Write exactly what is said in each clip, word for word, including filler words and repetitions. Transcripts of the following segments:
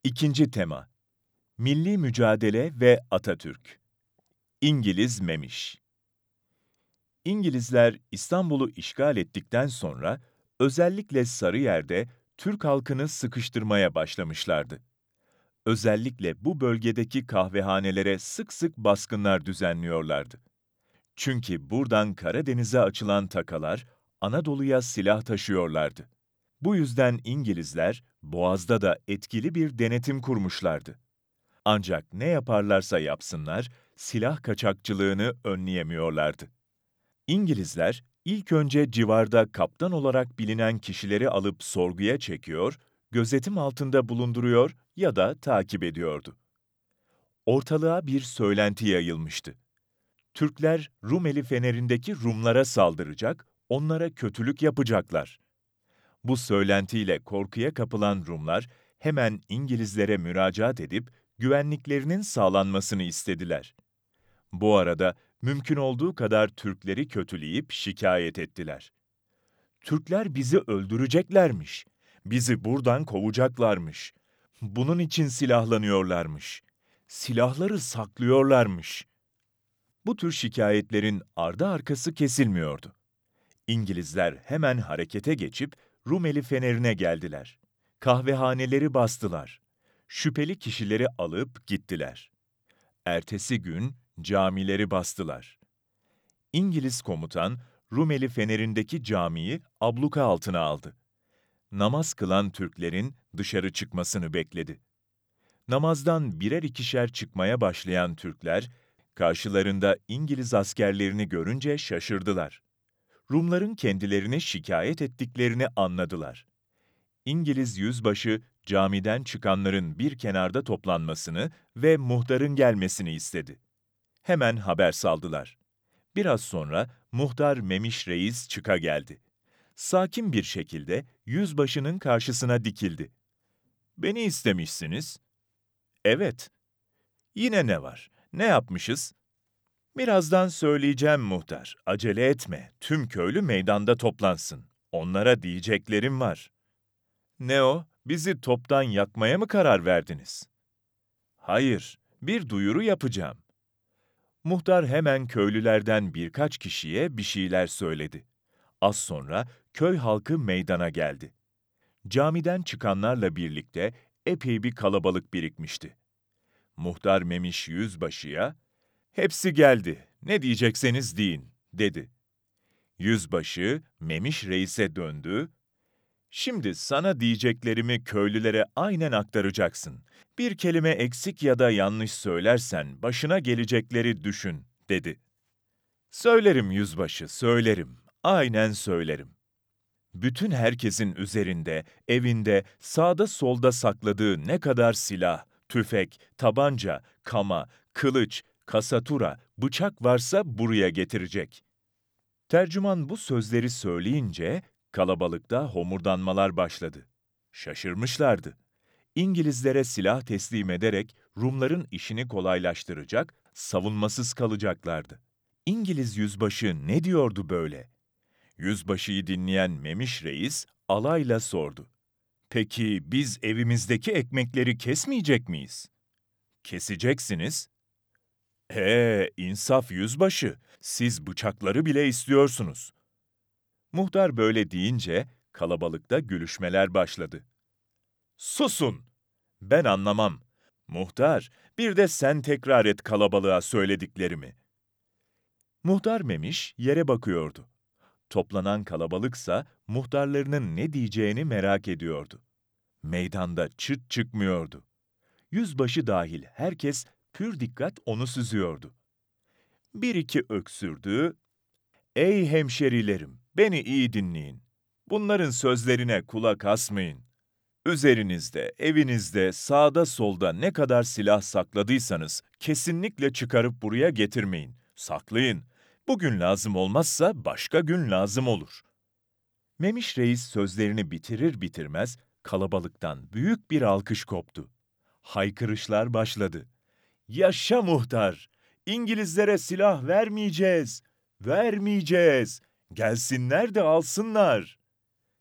İkinci tema: Milli Mücadele ve Atatürk. İngiliz Memiş. İngilizler İstanbul'u işgal ettikten sonra özellikle Sarıyer'de Türk halkını sıkıştırmaya başlamışlardı. Özellikle bu bölgedeki kahvehanelere sık sık baskınlar düzenliyorlardı. Çünkü buradan Karadeniz'e açılan takalar Anadolu'ya silah taşıyorlardı. Bu yüzden İngilizler Boğaz'da da etkili bir denetim kurmuşlardı. Ancak ne yaparlarsa yapsınlar, silah kaçakçılığını önleyemiyorlardı. İngilizler ilk önce civarda kaptan olarak bilinen kişileri alıp sorguya çekiyor, gözetim altında bulunduruyor ya da takip ediyordu. Ortalığa bir söylenti yayılmıştı. Türkler Rumeli Feneri'ndeki Rumlara saldıracak, onlara kötülük yapacaklar. Bu söylentiyle korkuya kapılan Rumlar hemen İngilizlere müracaat edip güvenliklerinin sağlanmasını istediler. Bu arada mümkün olduğu kadar Türkleri kötüleyip şikayet ettiler. Türkler bizi öldüreceklermiş, bizi buradan kovacaklarmış, bunun için silahlanıyorlarmış, silahları saklıyorlarmış. Bu tür şikayetlerin ardı arkası kesilmiyordu. İngilizler hemen harekete geçip Rumeli Feneri'ne geldiler. Kahvehaneleri bastılar. Şüpheli kişileri alıp gittiler. Ertesi gün camileri bastılar. İngiliz komutan Rumeli Feneri'ndeki camiyi abluka altına aldı. Namaz kılan Türklerin dışarı çıkmasını bekledi. Namazdan birer ikişer çıkmaya başlayan Türkler, karşılarında İngiliz askerlerini görünce şaşırdılar. Rumların kendilerini şikayet ettiklerini anladılar. İngiliz yüzbaşı camiden çıkanların bir kenarda toplanmasını ve muhtarın gelmesini istedi. Hemen haber saldılar. Biraz sonra muhtar Memiş Reis çıka geldi. Sakin bir şekilde yüzbaşının karşısına dikildi. "Beni istemişsiniz." "Evet." "Yine ne var? Ne yapmışız?" "Birazdan söyleyeceğim muhtar. Acele etme. Tüm köylü meydanda toplansın. Onlara diyeceklerim var." "Ne o? Bizi toptan yakmaya mı karar verdiniz?" "Hayır, bir duyuru yapacağım." Muhtar hemen köylülerden birkaç kişiye bir şeyler söyledi. Az sonra köy halkı meydana geldi. Camiden çıkanlarla birlikte epey bir kalabalık birikmişti. Muhtar Memiş Yüzbaşı'ya, "Hepsi geldi, ne diyecekseniz deyin," dedi. Yüzbaşı Memiş Reis'e döndü. "Şimdi sana diyeceklerimi köylülere aynen aktaracaksın. Bir kelime eksik ya da yanlış söylersen başına gelecekleri düşün," dedi. "Söylerim yüzbaşı, söylerim. Aynen söylerim." Bütün herkesin üzerinde, evinde, sağda solda sakladığı ne kadar silah, tüfek, tabanca, kama, kılıç, kasatura, bıçak varsa buraya getirecek. Tercüman bu sözleri söyleyince kalabalıkta homurdanmalar başladı. Şaşırmışlardı. İngilizlere silah teslim ederek Rumların işini kolaylaştıracak, savunmasız kalacaklardı. İngiliz yüzbaşı ne diyordu böyle? Yüzbaşıyı dinleyen Memiş Reis alayla sordu. "Peki biz evimizdeki ekmekleri kesmeyecek miyiz?" "Keseceksiniz." "Ee, insaf yüzbaşı, siz bıçakları bile istiyorsunuz." Muhtar böyle deyince kalabalıkta gülüşmeler başladı. "Susun! Ben anlamam. Muhtar, bir de sen tekrar et kalabalığa söylediklerimi." Muhtar Memiş yere bakıyordu. Toplanan kalabalıksa muhtarlarının ne diyeceğini merak ediyordu. Meydanda çıt çıkmıyordu. Yüzbaşı dahil herkes pür dikkat onu süzüyordu. Bir iki öksürdü. "Ey hemşerilerim, beni iyi dinleyin. Bunların sözlerine kulak asmayın. Üzerinizde, evinizde, sağda solda ne kadar silah sakladıysanız kesinlikle çıkarıp buraya getirmeyin. Saklayın. Bugün lazım olmazsa başka gün lazım olur." Memiş Reis sözlerini bitirir bitirmez kalabalıktan büyük bir alkış koptu. Haykırışlar başladı. "Yaşa muhtar! İngilizlere silah vermeyeceğiz! Vermeyeceğiz! Gelsinler de alsınlar!"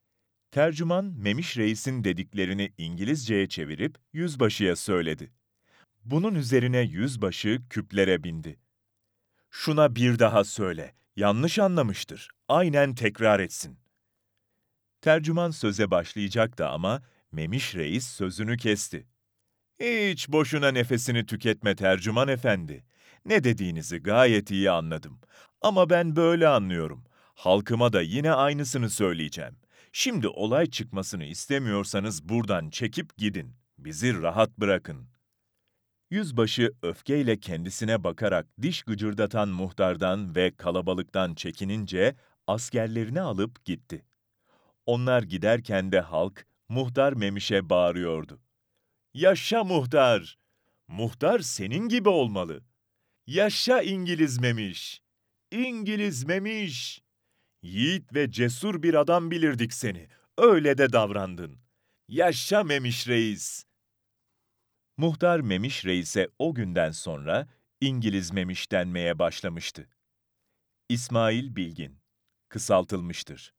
Tercüman, Memiş Reis'in dediklerini İngilizceye çevirip yüzbaşıya söyledi. Bunun üzerine yüzbaşı küplere bindi. "Şuna bir daha söyle, yanlış anlamıştır, aynen tekrar etsin." Tercüman söze başlayacaktı ama Memiş Reis sözünü kesti. "Hiç boşuna nefesini tüketme tercüman efendi. Ne dediğinizi gayet iyi anladım. Ama ben böyle anlıyorum. Halkıma da yine aynısını söyleyeceğim. Şimdi olay çıkmasını istemiyorsanız buradan çekip gidin. Bizi rahat bırakın." Yüzbaşı öfkeyle kendisine bakarak diş gıcırdatan muhtardan ve kalabalıktan çekinince askerlerini alıp gitti. Onlar giderken de halk Muhtar Memiş'e bağırıyordu. "Yaşa muhtar! Muhtar senin gibi olmalı. Yaşa İngiliz Memiş! İngiliz Memiş! Yiğit ve cesur bir adam bilirdik seni. Öyle de davrandın. Yaşa Memiş Reis!" Muhtar Memiş Reis'e o günden sonra İngiliz Memiş denmeye başlamıştı. İsmail Bilgin, kısaltılmıştır.